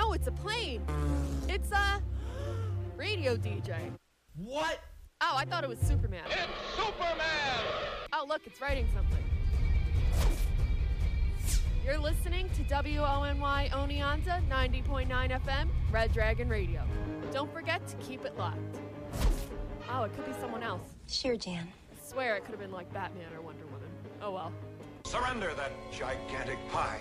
No, it's a plane. It's a radio DJ. What? Oh, I thought it was Superman. It's Superman! Oh, look, it's writing something. You're listening to WONY Oneonta 90.9 FM, Red Dragon Radio. Don't forget to keep it locked. Oh, it could be someone else. Sure, Jan. I swear it could have been like Batman or Wonder Woman. Oh well. Surrender that gigantic pie.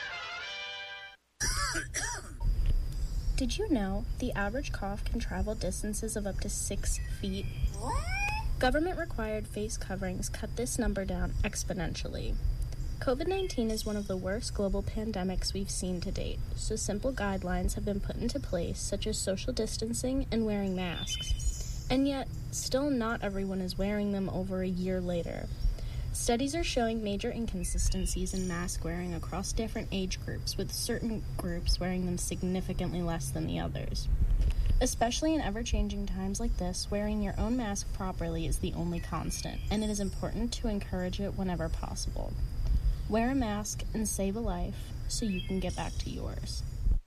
Did you know the average cough can travel distances of up to 6 feet? What? Government-required face coverings cut this number down exponentially. COVID-19 is one of the worst global pandemics we've seen to date, so simple guidelines have been put into place, such as social distancing and wearing masks. And yet, still not everyone is wearing them over a year later. Studies are showing major inconsistencies in mask wearing across different age groups, with certain groups wearing them significantly less than the others. Especially in ever-changing times like this, wearing your own mask properly is the only constant, and it is important to encourage it whenever possible. Wear a mask and save a life so you can get back to yours.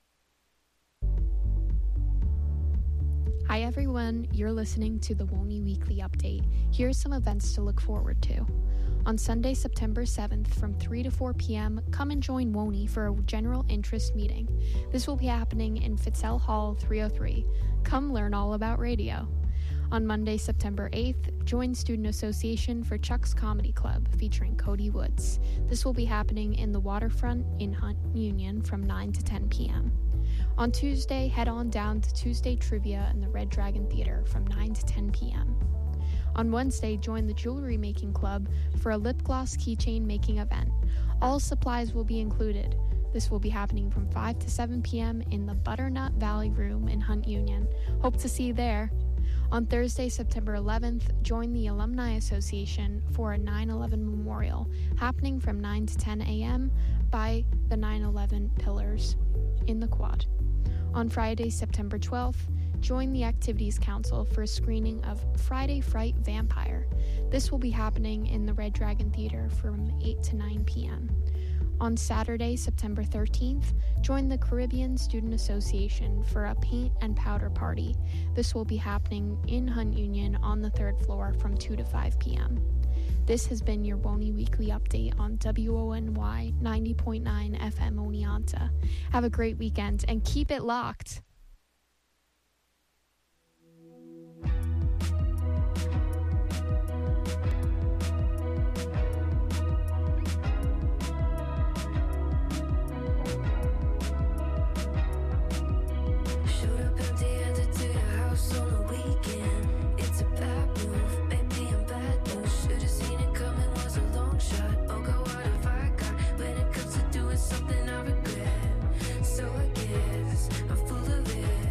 Hi everyone, you're listening to the WONY Weekly Update. Here are some events to look forward to. On Sunday, September 7th from 3 to 4 p.m., come and join WONY for a general interest meeting. This will be happening in Fitzell Hall 303. Come learn all about radio. On Monday, September 8th, join Student Association for Chuck's Comedy Club, featuring Cody Woods. This will be happening in the Waterfront in Hunt Union from 9 to 10 p.m. On Tuesday, head on down to Tuesday Trivia in the Red Dragon Theater from 9 to 10 p.m. On Wednesday, join the Jewelry Making Club for a lip gloss keychain making event. All supplies will be included. This will be happening from 5 to 7 p.m. in the Butternut Valley Room in Hunt Union. Hope to see you there. On Thursday, September 11th, join the Alumni Association for a 9/11 memorial, happening from 9 to 10 a.m. by the 9/11 Pillars in the Quad. On Friday, September 12th, join the Activities Council for a screening of Friday Fright Vampire. This will be happening in the Red Dragon Theater from 8 to 9 p.m. On Saturday, September 13th, join the Caribbean Student Association for a paint and powder party. This will be happening in Hunt Union on the 3rd floor from 2 to 5 p.m. This has been your WONY Weekly Update on WONY 90.9 FM Oneonta. Have a great weekend and keep it locked. Something I regret, so I guess I'm full of it.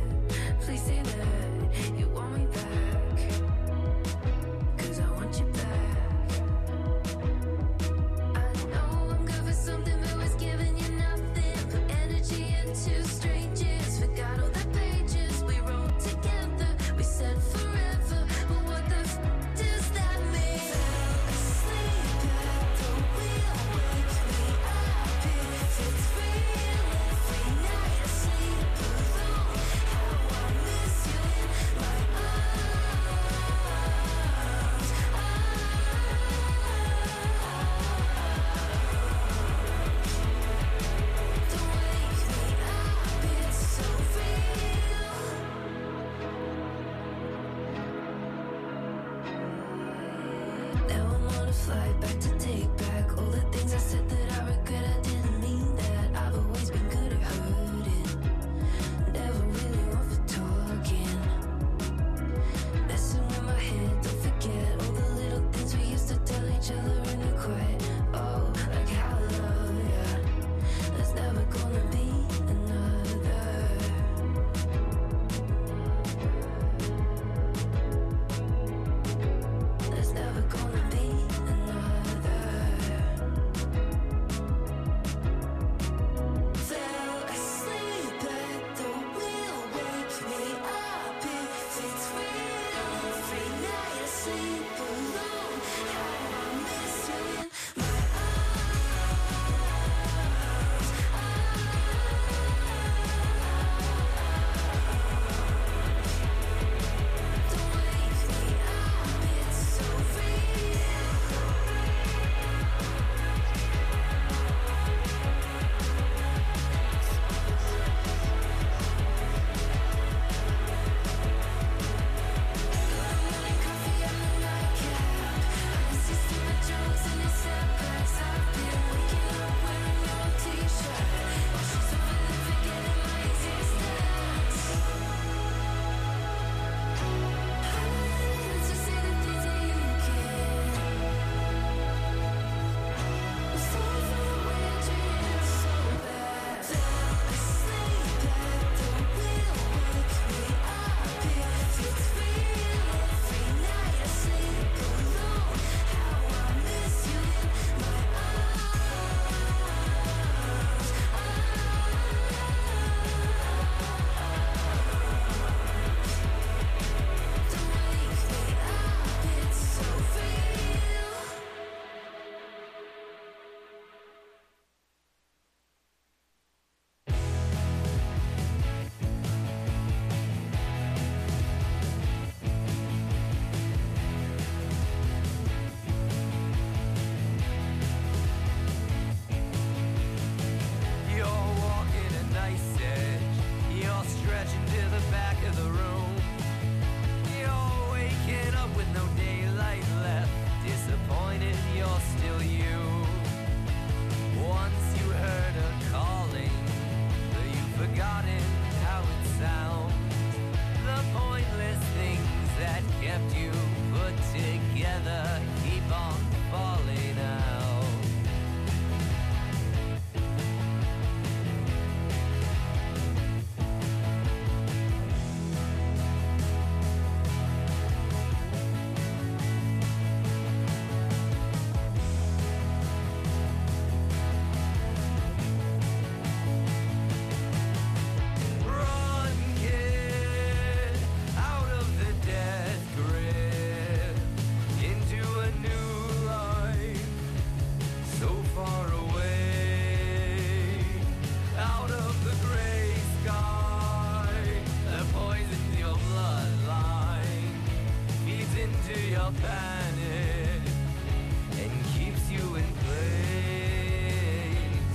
panic and keeps you in place.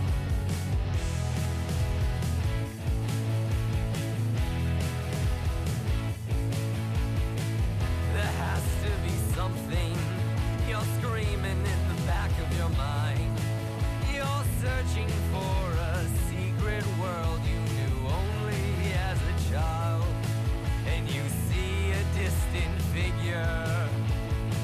There has to be something you're screaming in the back of your mind. You're searching for a secret world you knew only as a child, and you see a distant figure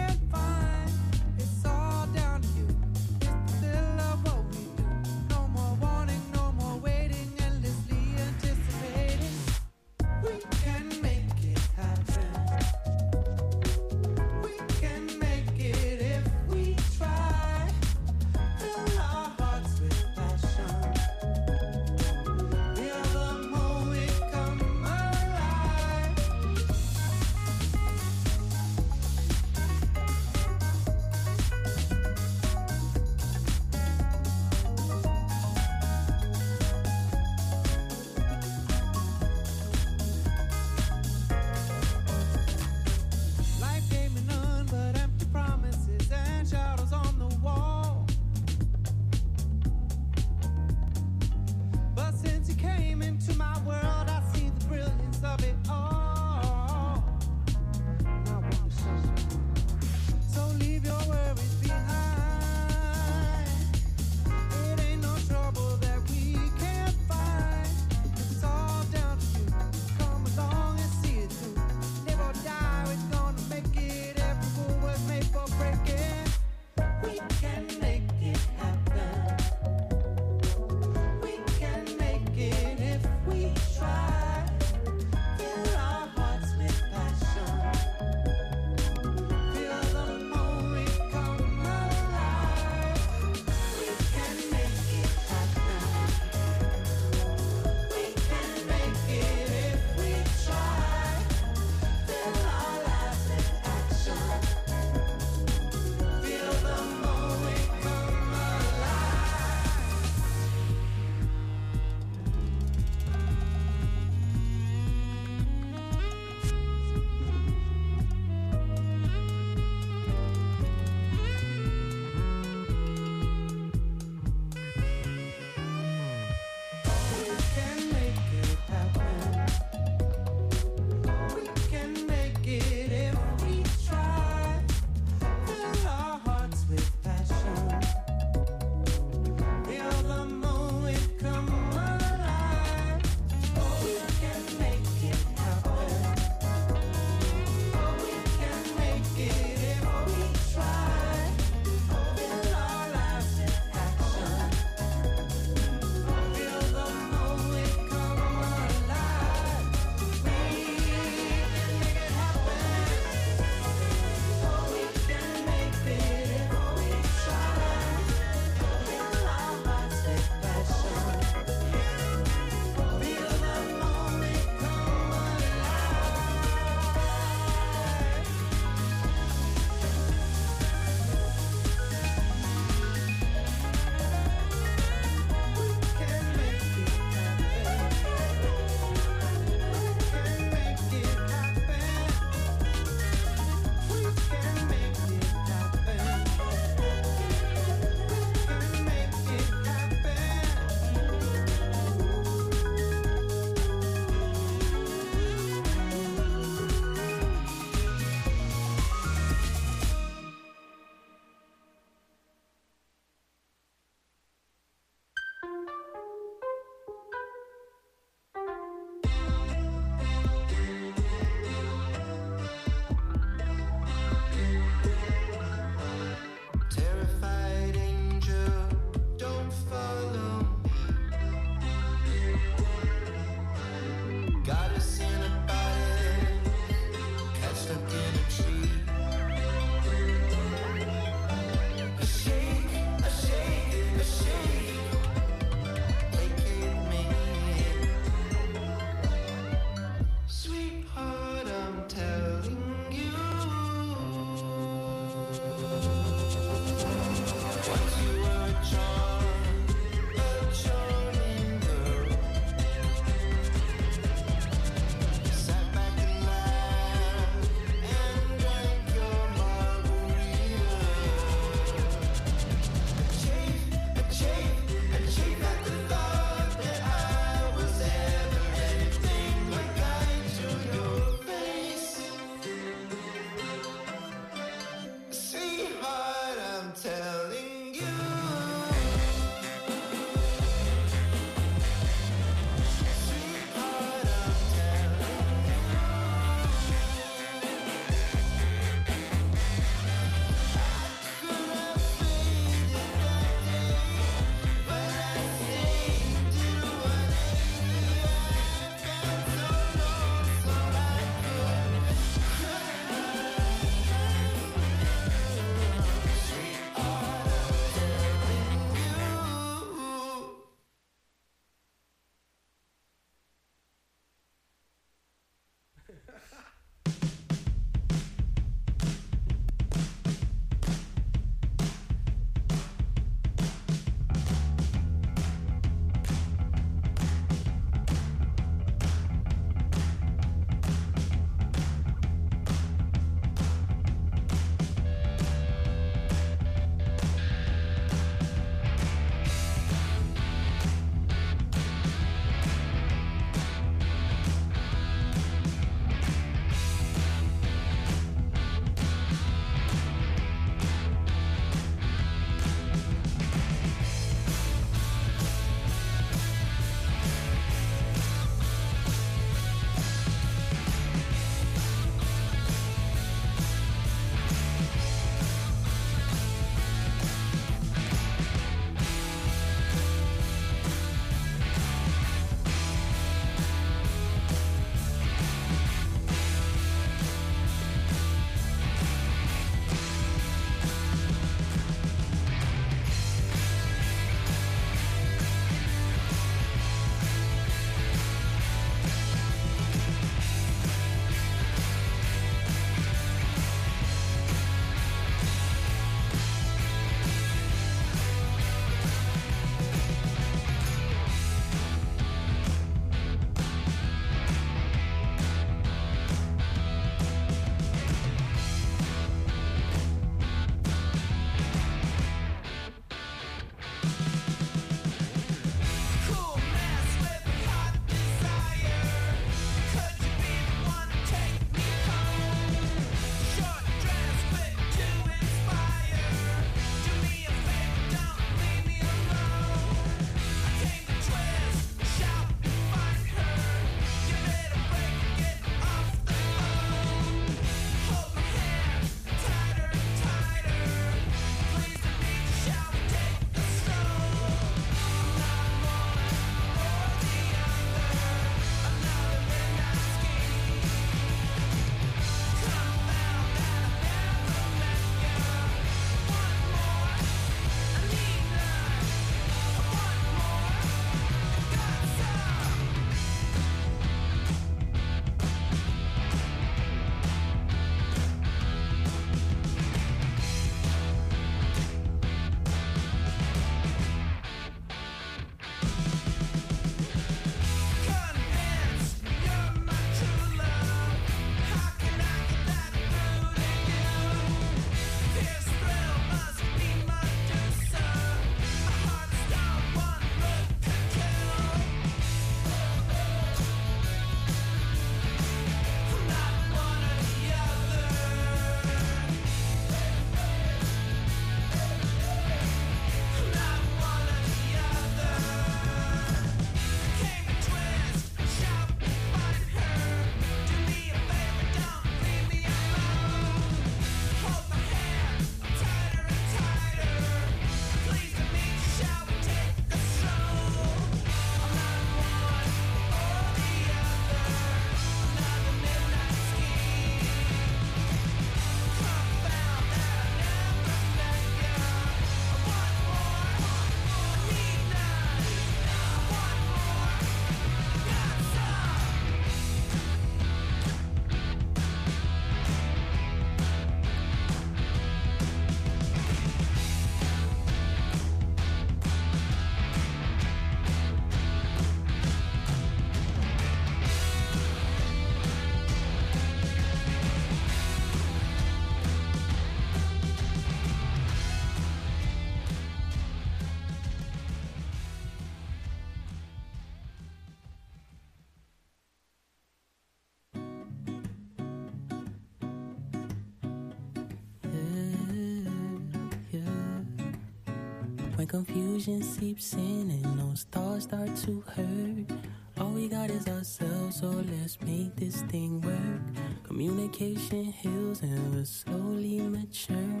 When confusion seeps in and those thoughts start to hurt, all we got is ourselves, so let's make this thing work. Communication heals and we'll slowly mature,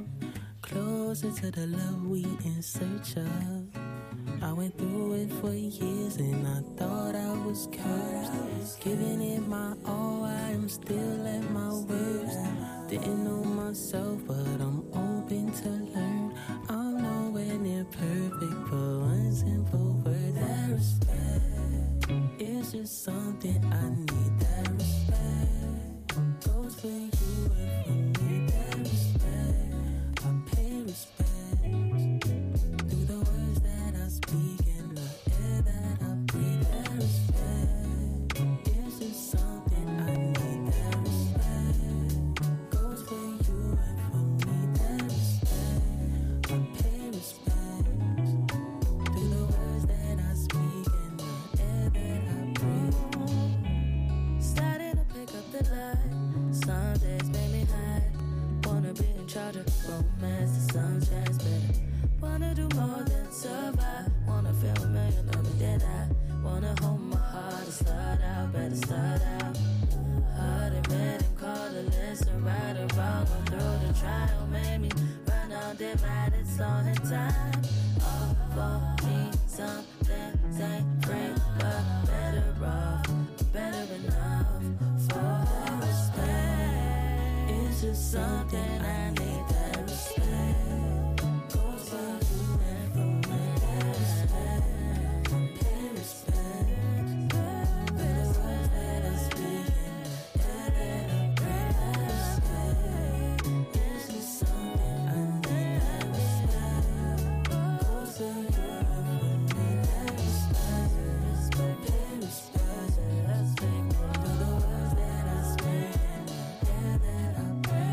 closer to the love we in search of. I went through it for years and I thought I was cursed. Giving it my all, I am still at my worst. Didn't know myself, but I'm open to learn. I'm nowhere near perfect, but one simple word, that respect. It's just something I need, that respect. the light. Some days make me high. Wanna be in charge of romance, the sun shines better. Wanna do more than survive. Wanna feel a million of me dead eye. Wanna hold my heart and start out, better start out. Hard admit and call the listen, right or wrong, go through the trial. Made me run out, divided, slow in time. All for me, some things ain't free, but better off, better enough for respect. It's just something I need, that respect. Goes for you and for me, that respect. Pay respect. Better words that I speak, yeah, that I pray, that respect. It's just something I need, that respect. Goes for you and for me, that respect. Respect, pay respect, that I speak. Do the words that I speak, yeah, that I pray.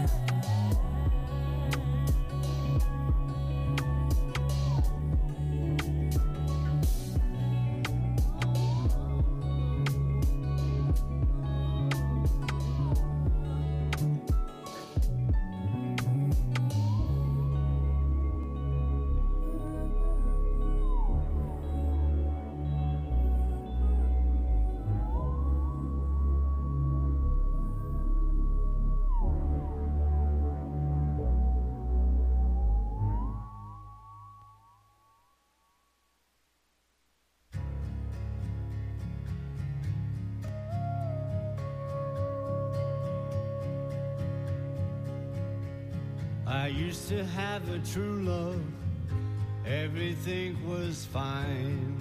I used to have a true love, everything was fine.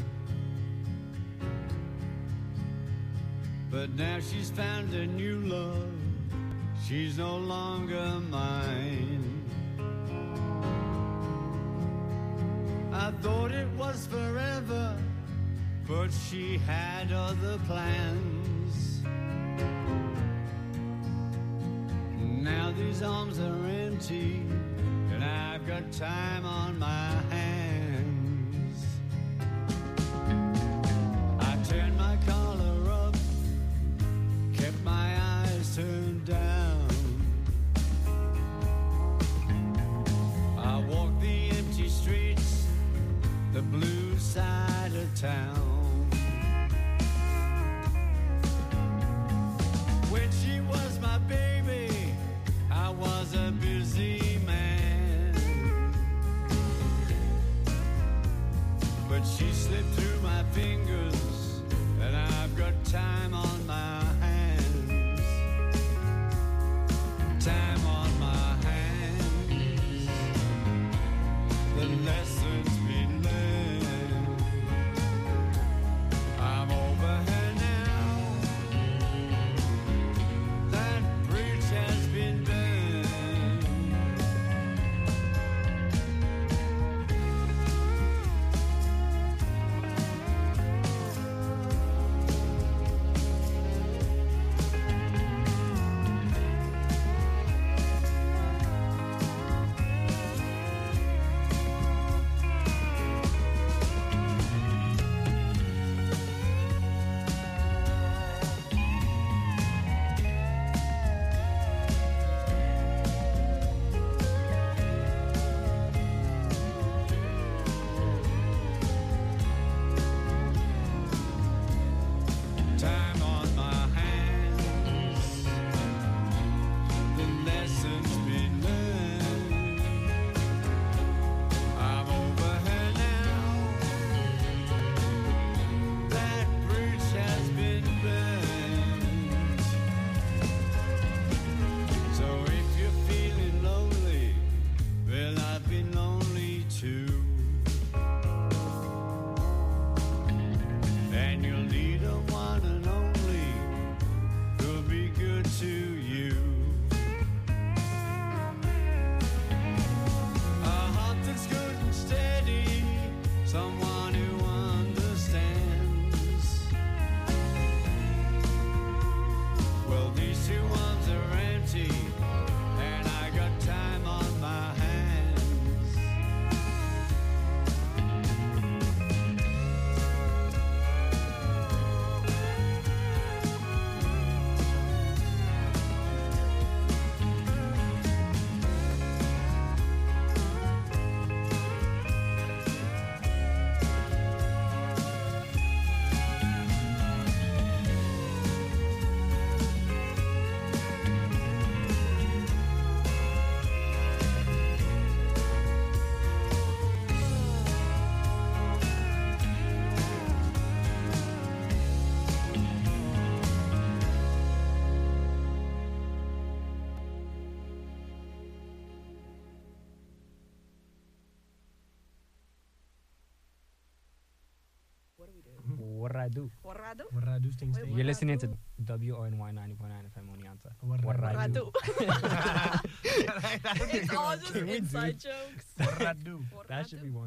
But now she's found a new love, she's no longer mine. I thought it was forever, but she had other plans. Now these arms are empty, and I've got time on my hands. I turned my collar up, kept my eyes turned down. I walked the empty streets, the blue side of town. When she was my baby, I was a busy man, but she slipped through my fingers, and I've got time on my hands. Time on my hands. The lessons we learned. Warradu. Warradu? Warradu sting. You're listening to WONY 90.9 FM Oneonta. Warradu. It's all just inside jokes. Warradu. That should be one.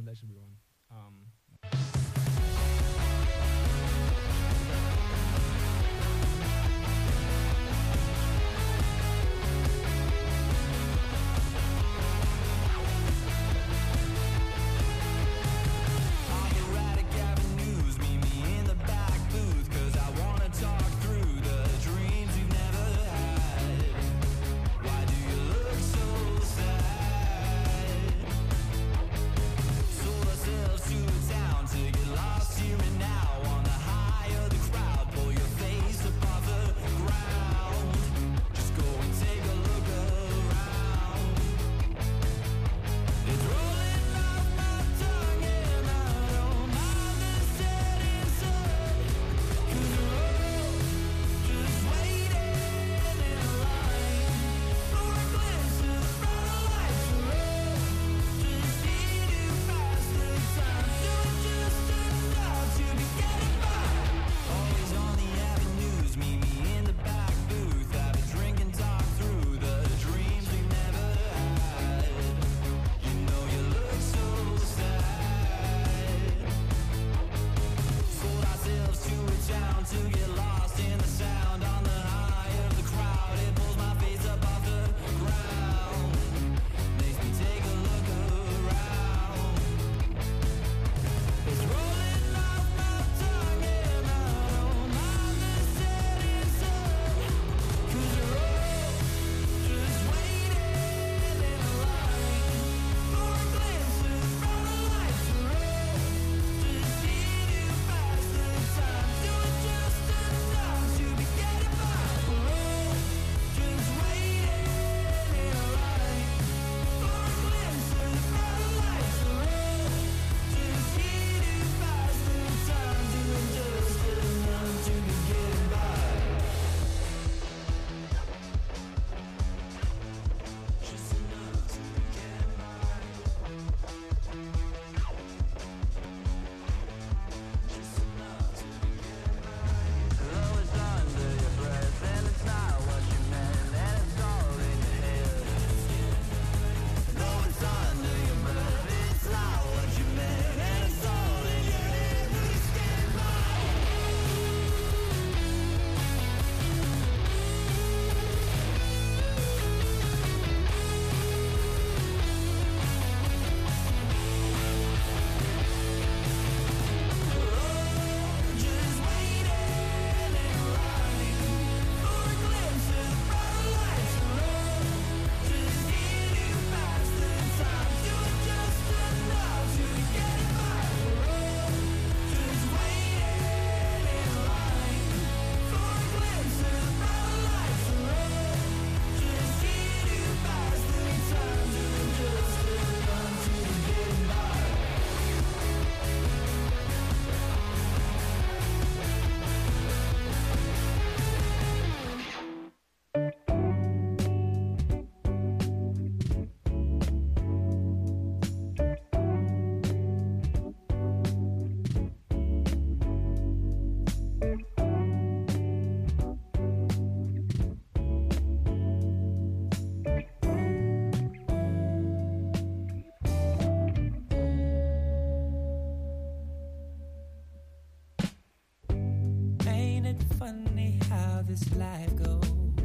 this life goes.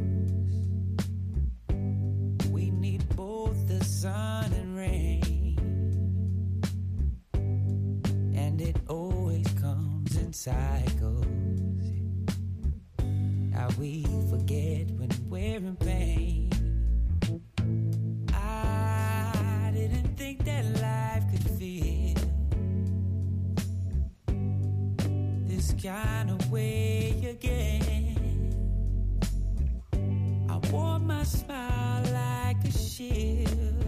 We need both the sun and rain, and it always comes in cycles. How we forget when we're in pain. I didn't think that life could feel this kind of way again. I wore my smile like a shield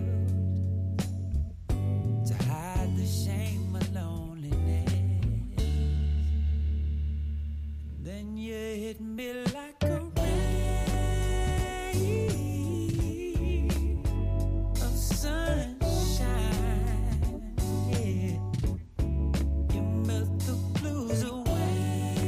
to hide the shame of loneliness. And then you hit me like a ray of sunshine. Yeah, you melt the blues away.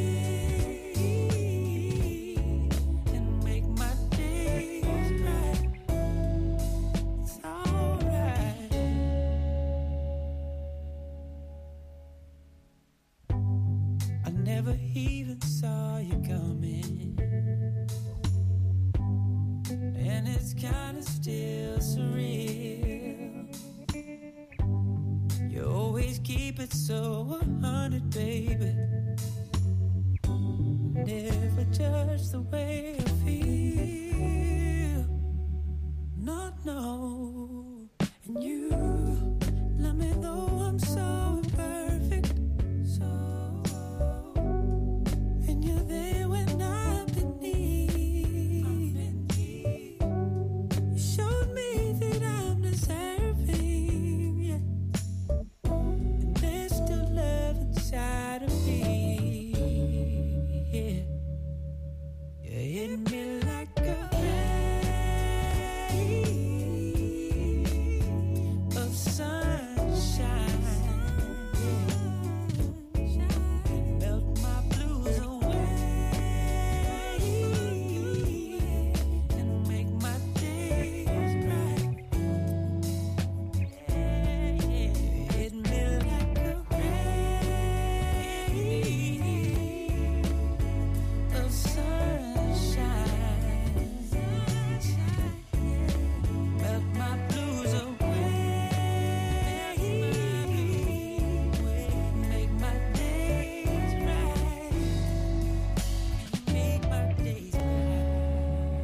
it's kinda still surreal. You always keep it so 100, baby. Never judge the way I feel. No, no. And you let me know I'm so imperfect. So, and you're there when I'm in need. You showed me that I'm deserving, yeah. And there's still love inside of me, yeah. You hit me like a ray of sunshine. Melt my blues away and make my days bright. You hit me like a ray of sunshine. Melt my blues away, make my days right, make my days right.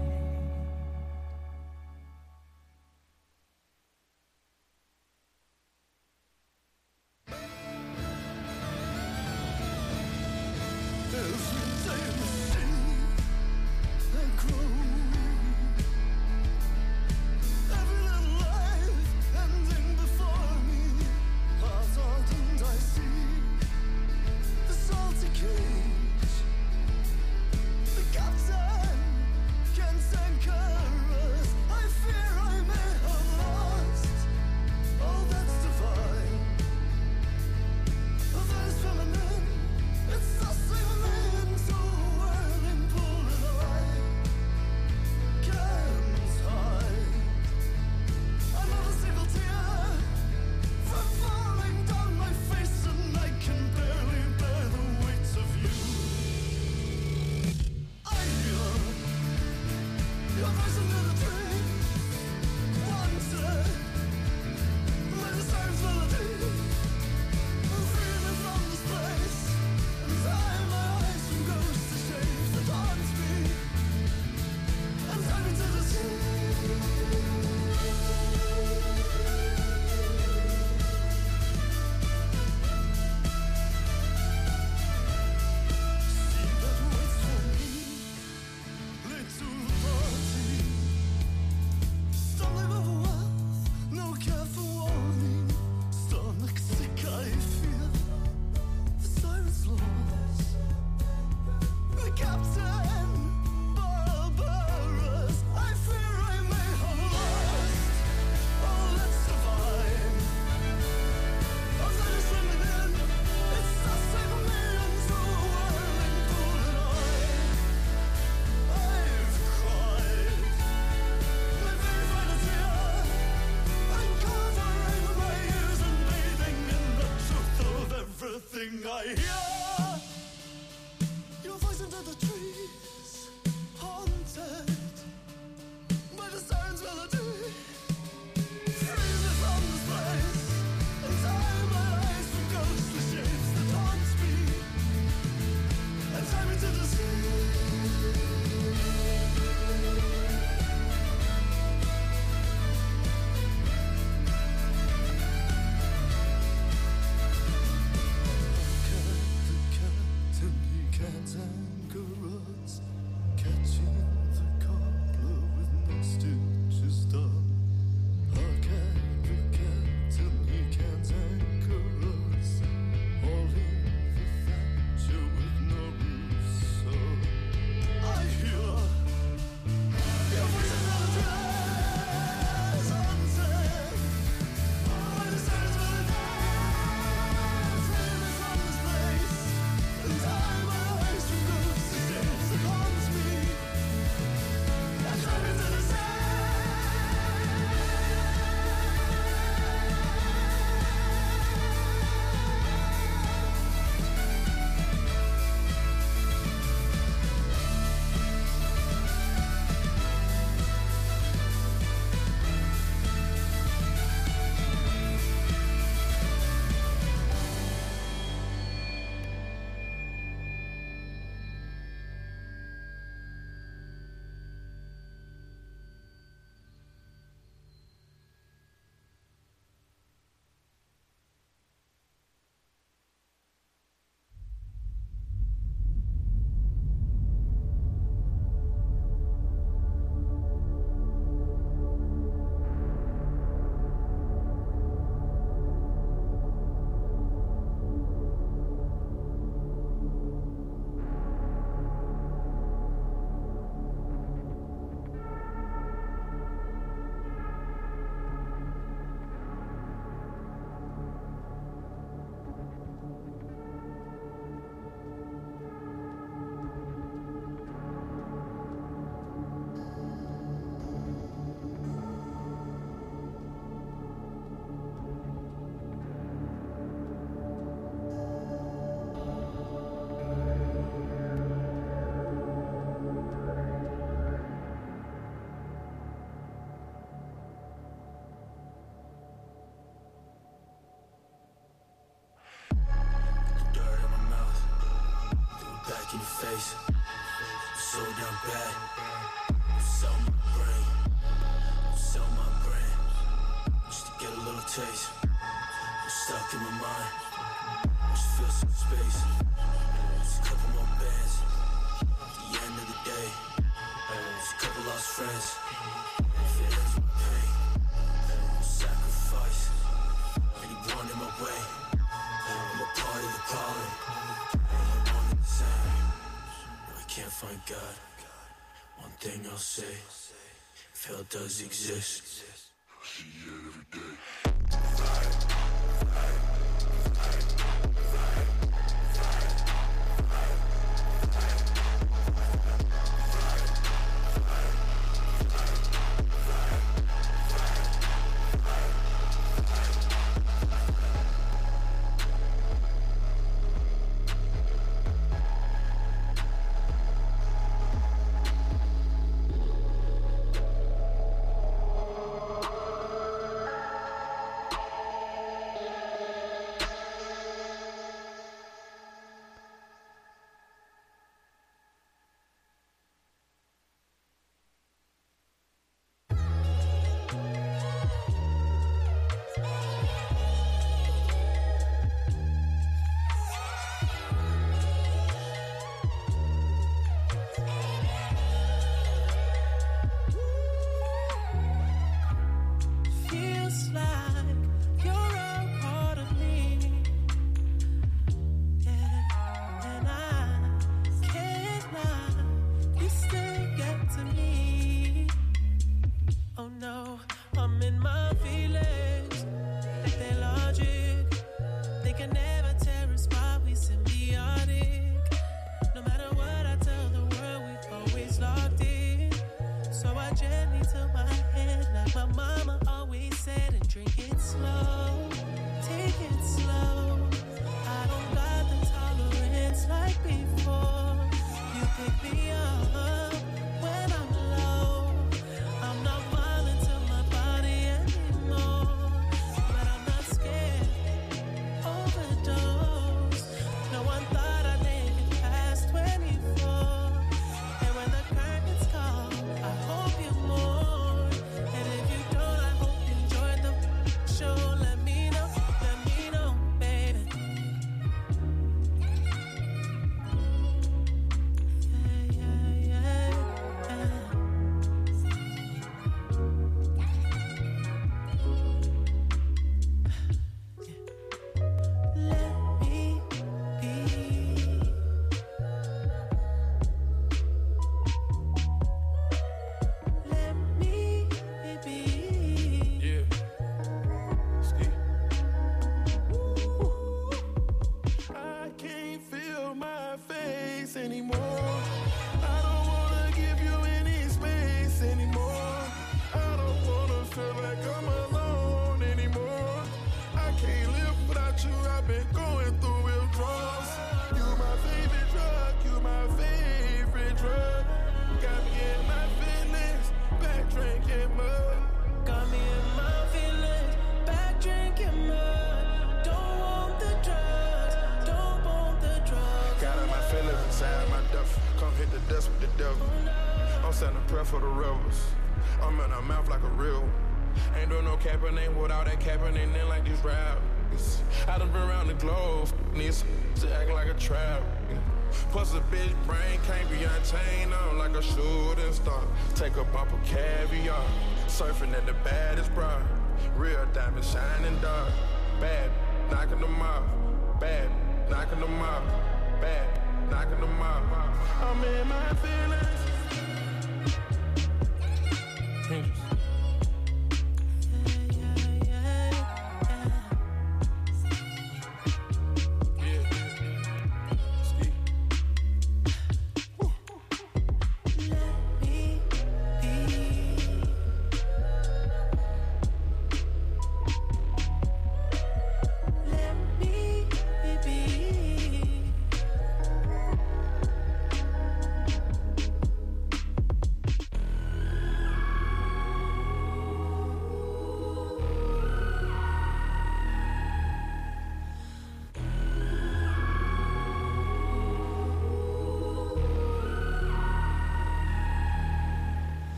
run back. Sell my brain, sell my brain, just to get a little taste. I'm stuck in my mind, just feel some space. Just a couple more bands. At the end of the day, just a couple lost friends. Feelings with pain, sacrifice. Anyone in my way, I'm a part of the problem. I'm one and the same. No, I can't find God. One thing I'll say, if hell does exist, I'll see you every day.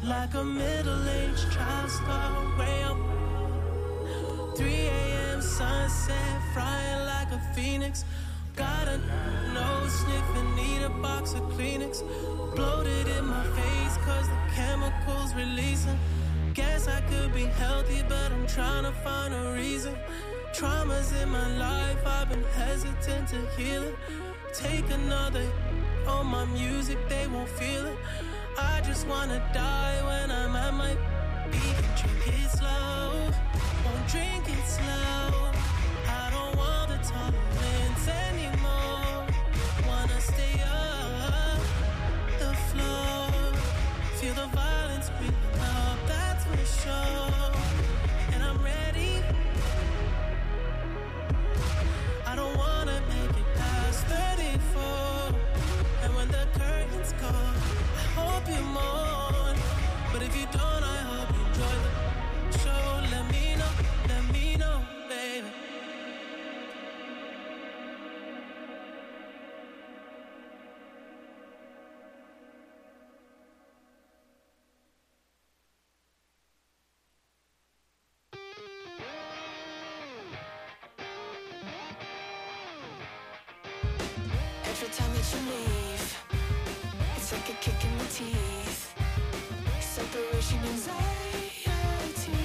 like a middle-aged child star way up. 3 a.m. sunset, frying like a phoenix. Got a nose sniffing, need a box of Kleenex. Bloated in my face cause the chemicals releasing. Guess I could be healthy but I'm trying to find a reason. Traumas in my life, I've been hesitant to heal it. Take another on my music, they won't feel it. I just wanna die when I'm at my peak. Drink it slow, won't drink it slow. I don't want the tolerance anymore. Wanna stay up the floor. Feel the violence creeping up, that's for sure. And I'm ready. I don't wanna make it past 34. And when the curtains go, I hope you mourn. But if you don't, I hope you enjoy the show. Let me know, baby. Every time that you leave, it's like a kick in the teeth. Separation anxiety.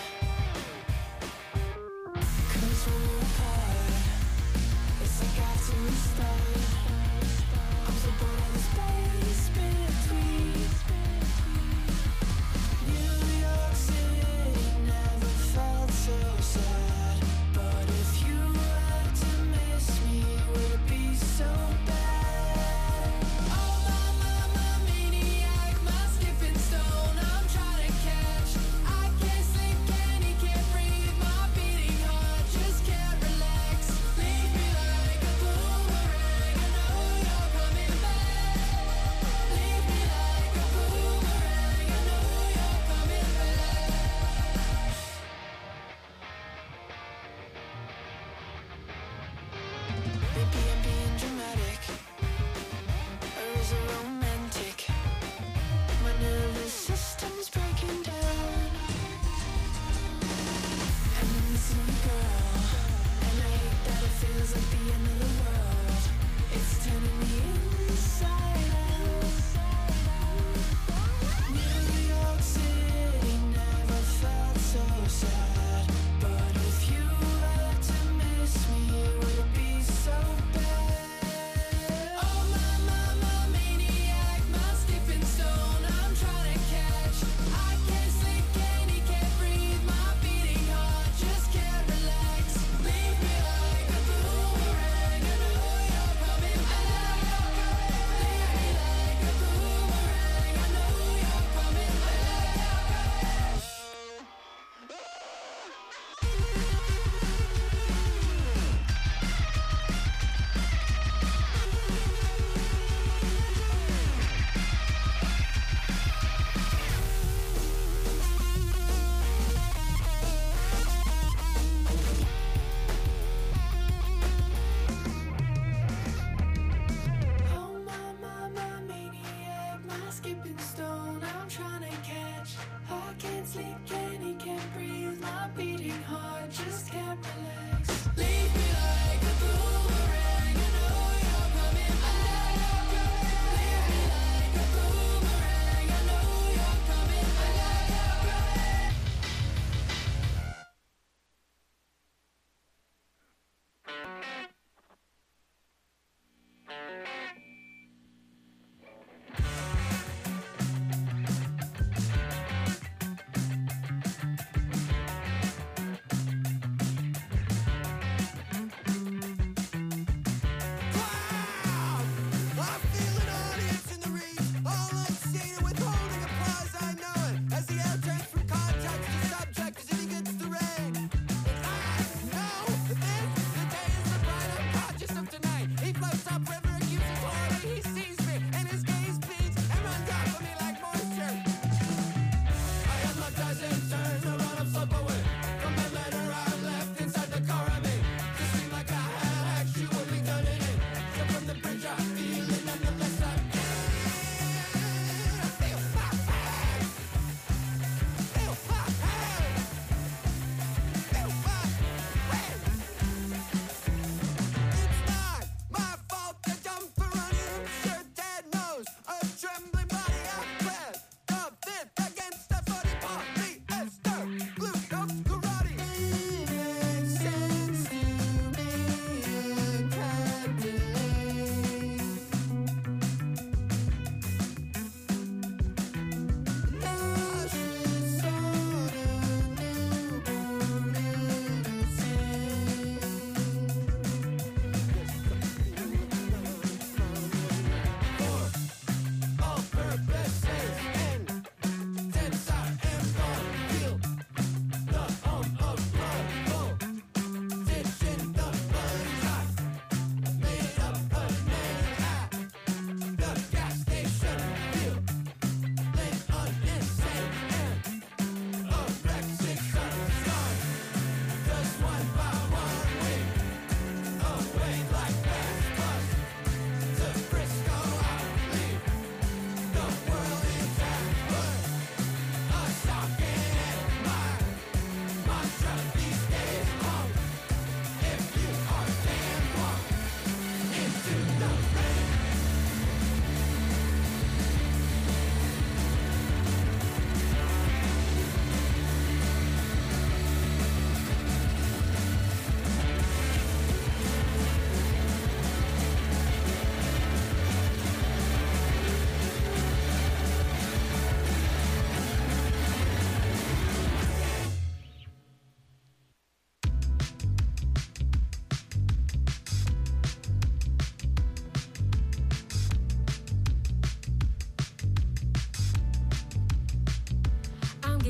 'Cause when we're apart, it's like I have to restart. I'm so bored of the space between. New York City never felt so sad. But if you had to miss me, would it be so bad? Oh, my maniac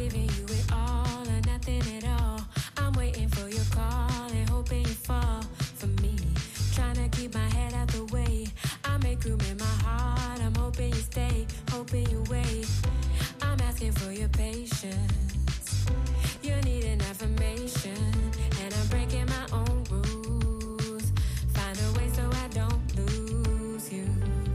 giving you it all or nothing at all. I'm waiting for your call and hoping you fall for me. Trying to keep my head out the way. I make room in my heart. I'm hoping you stay, hoping you wait. I'm asking for your patience. You need an affirmation, and I'm breaking my own rules. Find a way so I don't lose you.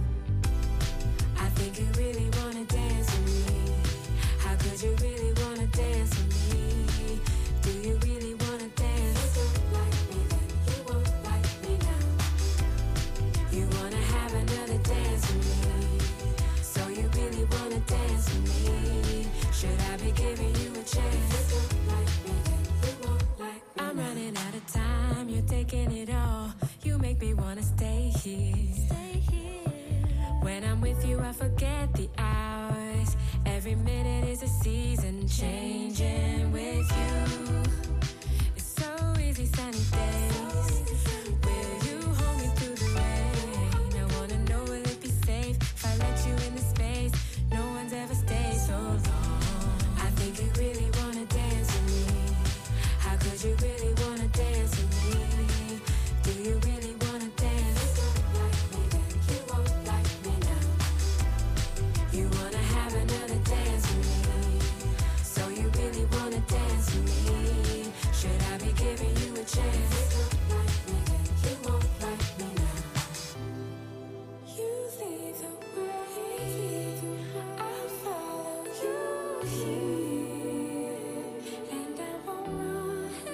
I think you really wanna dance with me. How could you really wanna dance with me? Do you really wanna dance? You don't like me then, you won't like me now. You wanna have another dance with me. So you really wanna dance with me? Should I be giving you a chance? You don't like me then, you won't like me. I'm running out of time, you're taking it all. You make me wanna stay here. Stay here. When I'm with you, I forget the hours. Every minute is a season changing with you. It's so easy, sunny days. Will you hold me through the rain? I wanna know, will it be safe if I let you in the space? No one's ever stayed so long. I think you really wanna dance with me. How could you really wanna dance with me? Do you really wanna dance? You don't like me then, you won't like me now. You wanna have another dance with me. So you really wanna dance with me? Should I be giving you a chance? You don't like me then, you won't like me now. You lead the way, I'll follow you here, and I won't run,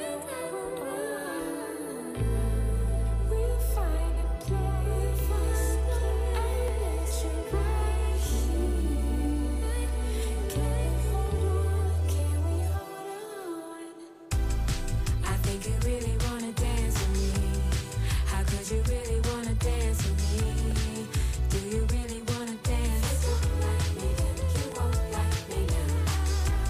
we'll find a place, I'll let you right here. Can we hold on? Can we hold on? I think you really wanna dance with me. How could you really wanna dance with me? Do you really wanna dance? You don't like me then, you won't like me now.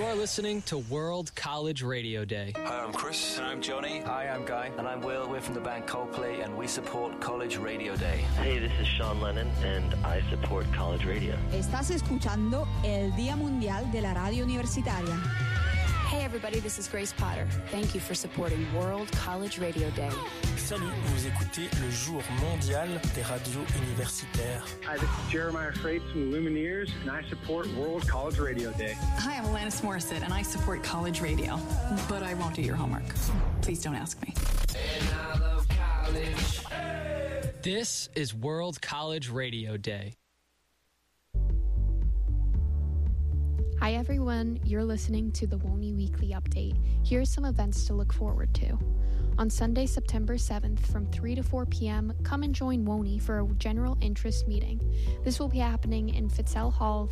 are listening to World College Radio Day. Hi, I'm Chris. And I'm Johnny. Hi, I'm Guy. And I'm Will. We're from the band Coldplay, and we support College Radio Day. Hey, this is Sean Lennon, and I support College Radio. Estás escuchando el Día Mundial de la Radio Universitaria. Hey everybody, this is Grace Potter. Thank you for supporting World College Radio Day. Salut, vous écoutez le Jour mondial des radios universitaires. Hi, this is Jeremiah Freites from the Lumineers, and I support World College Radio Day. Hi, I'm Alanis Morissette, and I support college radio. But I won't do your homework. Please don't ask me. And I love college. This is World College Radio Day. Hi everyone, you're listening to the WONY Weekly Update. Here's some events to look forward to. On Sunday, September 7th from 3 to 4 p.m., come and join WONY for a general interest meeting. This will be happening in Fitzell Hall,